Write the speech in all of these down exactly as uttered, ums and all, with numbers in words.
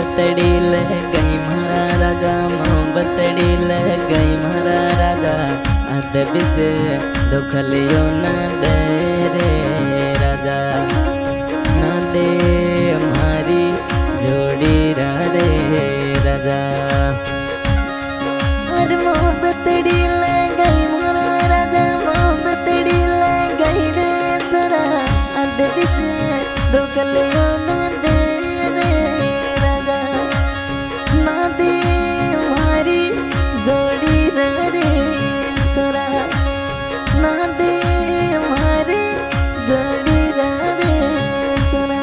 मोहब्बतड़ी ले गई मारा राजा, मोहब्बतड़ी ले गई मारा राजा। अद बिच दुख लियो ना दे रे राजा, ना दे हमारी जोड़ी रा रे राजा। और मोहब्बतड़ी ले गई मारा राजा, मोहब्बतड़ी ले गई रे सरा। अद बिच दुख लियो ना दे रे राजा, ना दे हमारी जोड़ी रा रे सरा, ना दे हमारी जोड़ी रा रे सरा।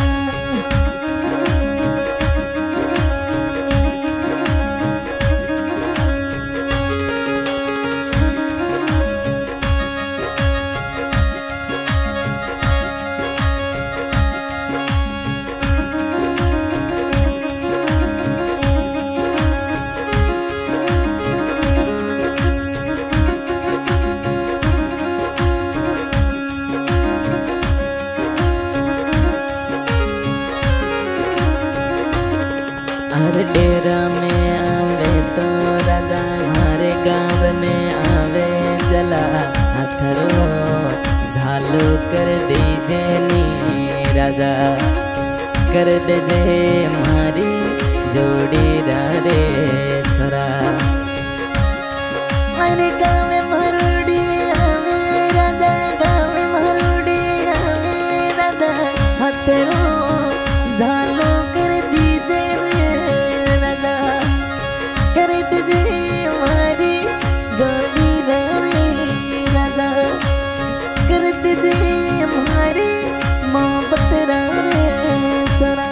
हर डेरा में आवे तो राजा, हमारे गाँव में आवे चला। हथरो झालू कर दीजे नी राजा, कर दीजे हमारी जोड़ी रा रे छोरा। हमारे गाँव में मरुड़ी आवे राजा, गाँव में मरुड़ी आवे राजा। हथरो झालू कर दीजे राजा, कर दीजे हमारी जोड़ी रा रे राजा, कर दीजे हमारी मोहब्बत रा रे सरा।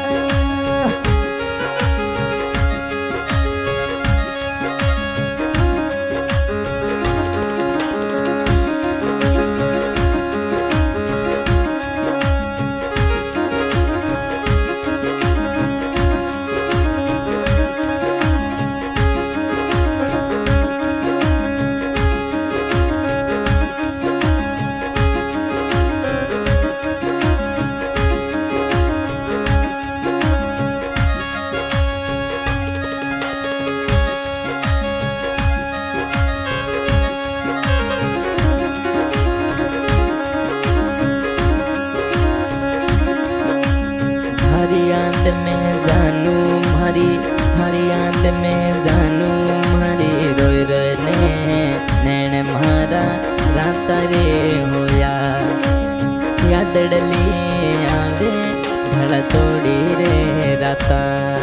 थारी याद में जानू मारी, थारी याद में जानू मारी। रोय रोय ने नैन मारा रात रे होया, याद डली आवे ढल तोड़ी रे राता।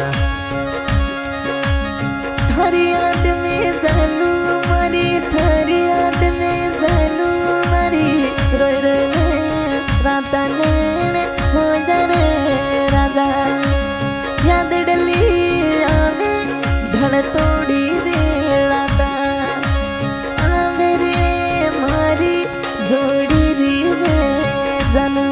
थारी याद में जानू मारी, थारी याद में जानू मारी। रोय रोय ने रात नैन हो जाने राजा, याद डली आवे ढल तोड़ी रे राता। आवे रे मारी जोड़ी रे जानू।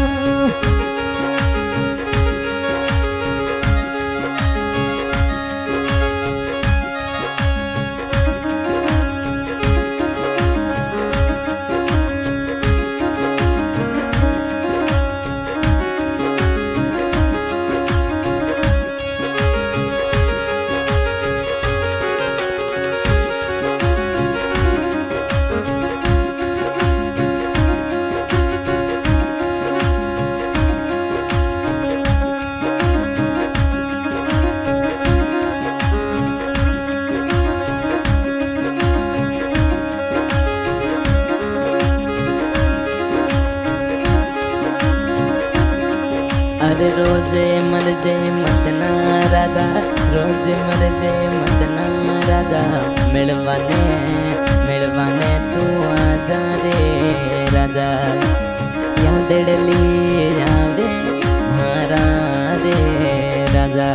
अरे रोजे मर जे मदना राजा, रोजे मर जे मदना राजा। मिलवाने मिलवाने तू आजा रे राजा, याद डली आवे मारा रे राजा।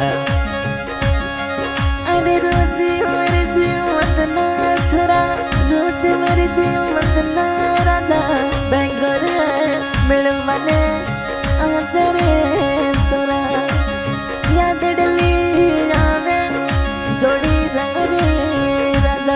अरे रोजे मर जे मदना छोरा, रोजे मर जे मदना राजा। बेंगोर मिलवाने आजा रे सोरा, याद डली आवे जोड़ी रा रे राजा।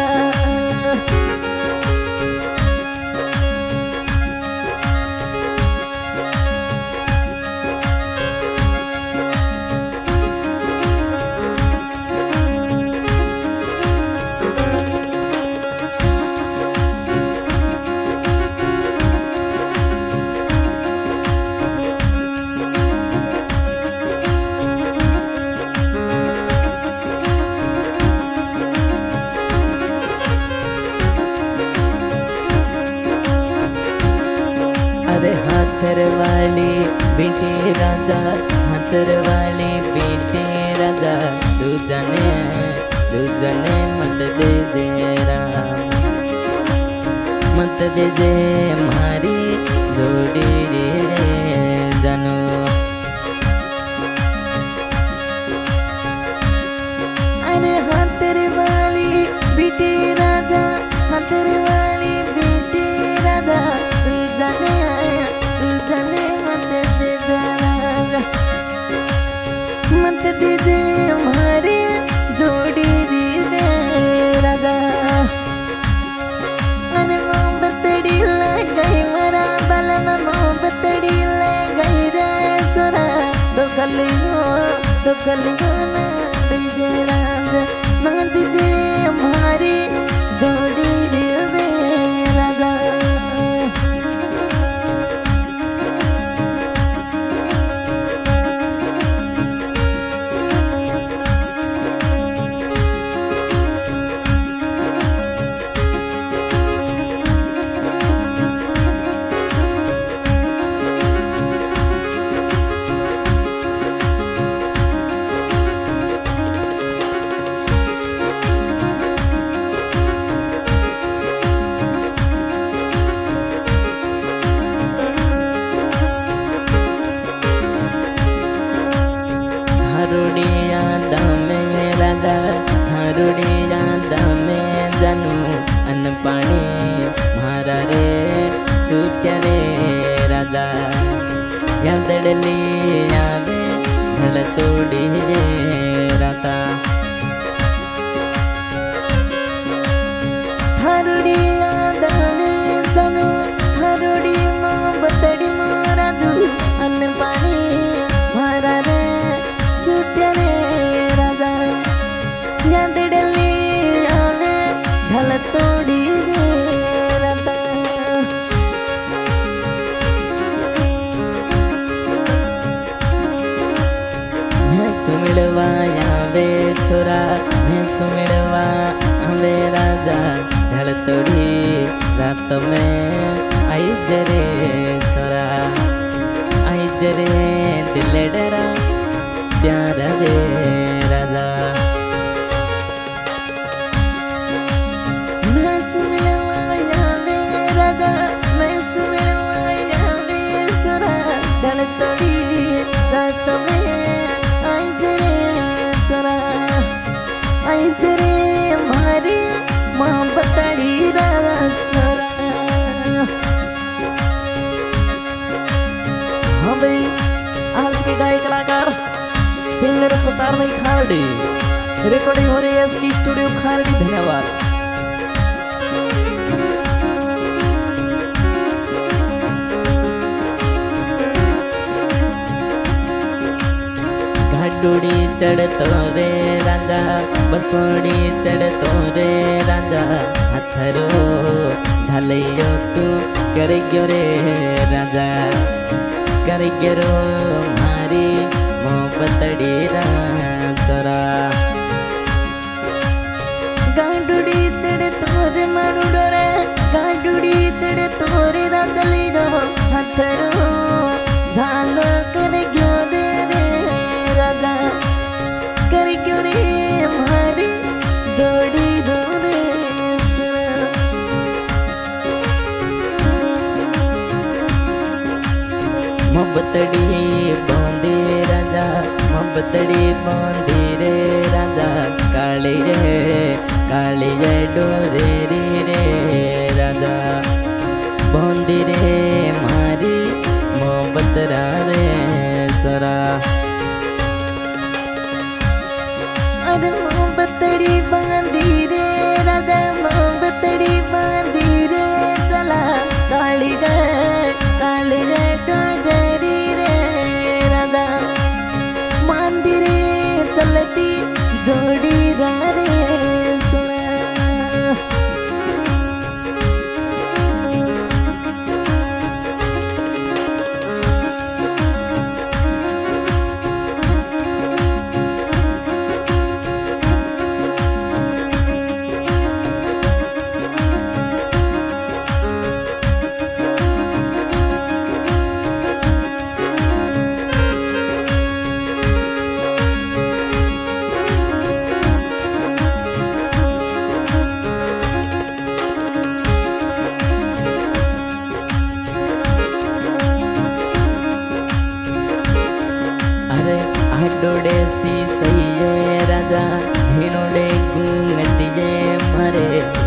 हाथर वाली बेटी राजा, हाथर वाली बेटी राजा, तू जाने तू जाने मत दे जे राम, मत दे जे मारी जोड़ी रे जानो। अरे हाथर वाली बेटी राजा, हाथर वाली बेटी राजा, तू जाने तू जाने मत दे जे राजा, मत दे जे मारी जोड़ी रे राजा। अरे मोहब्बतड़ी लग गई मरा बलन, मोहब्बतड़ी लग गई रे सोरा, तो कलियो तो कलियो ना दीजे राजा, ना दीजे हमारी जोड़ी रे राजा। थारुड़िया दामे राजा, थारुड़िया दामे जानू, अन्न पानी मारा रे सूट्या रे राजा। यादड़ली आवे भल तोड़ी रे राता, थारुड़िया दामे जानू, थारुड़ी मोहब्बतड़ी मोरा दू, अन्न पानी मारा रे सूट्या रे राजा। यादड़ली आवे ढल तोड़ी रे राता। मैं सुमिड़वा आवे छोरा, मैं सुमिड़वा आवे राजा, ढल तोड़ी रात में आई जरे छोरा, आई जरे दिल डरा प्यारा रे राजा। मैं सुमिड़वा आवे राजा, मैं सुमिड़वा आवे सोरा, ढल तोड़ी रात में आई जरे सोरा, आई जरे मारी मोहब्बतड़ी रात सोरा। हाँ भाई, आज के गायक कलाकार सिंगर सतार भाई खारडी, रिकॉर्डिंग हो रही है इसकी स्टूडियो खारडी। धन्यवाद। घाटुड़ी चढ़ तो रे राजा, बसोड़ी चढ़ तो रे राजा, हथरो झलियो तू कर ग्यो रे राजा, कर ग्यो रो मारी मोहब्बतड़ी रासरा। गाडुड़ी चढ़ तोरे मारुडो रे, गाडुड़ी चढ़ तोरे राजली रो, हथरो झालो कर ग्यो दे रे राजा, कर ग्यो रे मारी जोड़ी रो रे सरा। मोहब्बतड़ी बांधे राजा, मोहब्बतड़ी बांधे रे राजा, काली रे काली रे डोरे रे रे राजा, बांधे रे मारी मोहब्बत रे सरा। अरे मोहब्बतड़ी बांधी रे राजा, मोहब्बतड़ी बांधी रे चला, काली रे काली रे डोरे रे राजा, मंदिरे चलती जोड़ी रे सरा।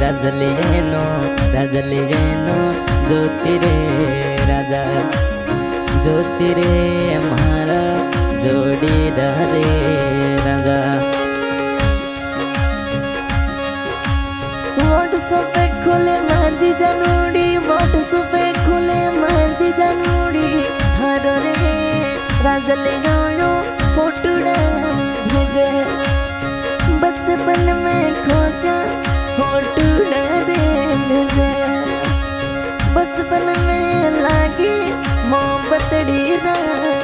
राजलिए नो राजलिए नो ज्योति रे राजा ज्योति रे हमारा जोड़ीदार रे राजा। व्हाट्सएप पे खुले मांझी जानुड़ी व्हाट्सएप पे खुले मांझी जानुड़ी हर रे राजलिए नो फोटोड़ा भेजे बचपन में खोजा फोटोड़ा रे भेजे बचपन में लागी मोहब्बत डी